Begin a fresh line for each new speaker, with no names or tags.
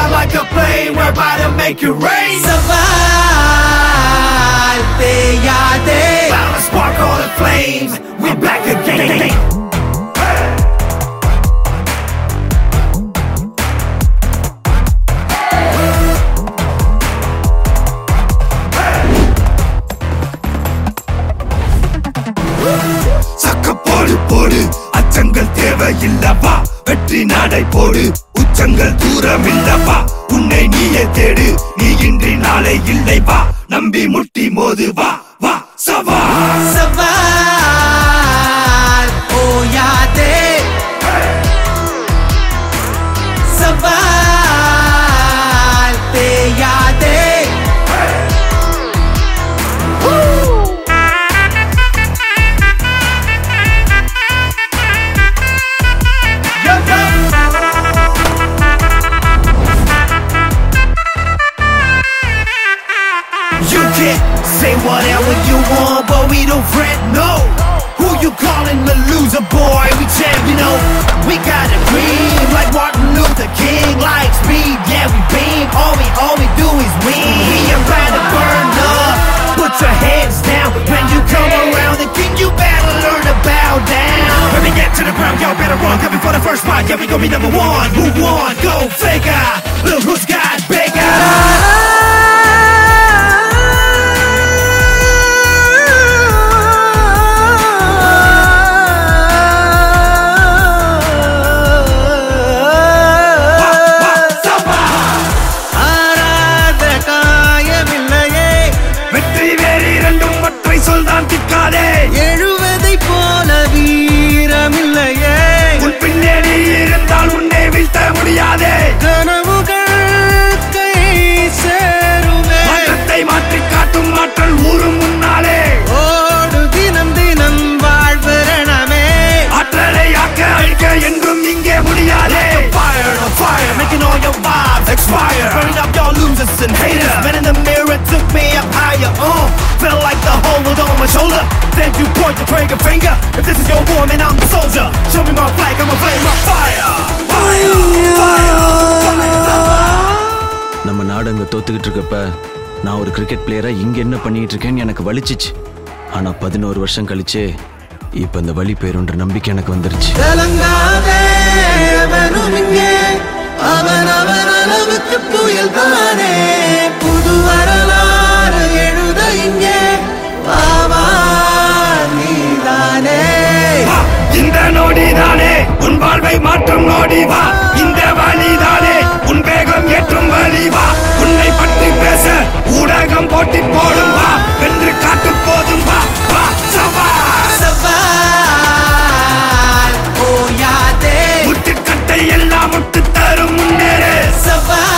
fly like a plane, we're about to make it rain.
Savate yaade,
bound to spark all the flames, we're back again. போடு அச்சங்கள் தேவையில்லவா, வெற்றி நடை போடு, உச்சங்கள் தூரம் இல்லவா, உன்னை நீயே தேடு, நீ இன்றி நாளை இல்லை வா, நம்பி முட்டி மோது வா வா சவால்
சவால் ஓயாதே, சவால் தேயாதே.
Say whatever you want, but we don't fret, no. Who you calling the loser, boy? We champion, no. We got a dream like Martin Luther King, like speed, yeah, we beam. All we do is win. We about to burn up. Put your heads down when you come around the king. You better learn to bow down. When we get to the ground, y'all better run. Coming for the first spot, yeah, we gon' be number one. Who won? Go figure. Look who's got bigger.
எழுவதை போல வீரமில்லையே,
உன் பின்னணி இருந்தால் உன்னை வீழ்த்த முடியாதே.
கனவுகள் கை சேருமே,
மாற்றத்தை மாற்றி காட்டும் மாற்றல் ஊரும் முன்னாலே.
ஓடு தினம் தினம் வாழ்வரணமே,
ஆற்றலை ஆக்க அழிக்க என்றும் இங்கே முடியாதே. Fire on fire, making all your vibes expire. Burning up your losers and haters. Man in the mirror took me up higher. Felt like the whole world on my shoulder. Then you point the trigger finger. If this is your war, man, I'm the soldier. Show me my flag, I'ma flame my fire. Fire, fire, fire.
நம்ம நாடு அங்க தோத்துக்கிட்டு இருக்கப்ப நான் ஒரு cricket பிளேயரா இங்க என்ன பண்ணிட்டு இருக்கேன்னு எனக்கு வலிச்சிச்சு. ஆனா 11 வருஷம் கழிச்சு இப்ப இந்த வலி பேருன்ற நம்பிக்கை எனக்கு வந்துருச்சு.
அவன் அளவுக்கு புயல் தானே, புது வரலாறு எழுத இங்கே நீதானே.
இந்த நொடிதானே உன் வாழ்வை மாற்றும் நொடி வா, இந்த வழிதானே உன் வேகம் ஏற்றும் வழி வா. உன்னை பற்றி பேச ஊடகம் போட்டி போடும் வா, வென்று காட்டு போதும் வா வா சவால்
சவால் ஓயாதே,
முட்டுக்கட்டை எல்லாம் முட்டு தரும் முன்னேறு
சவால்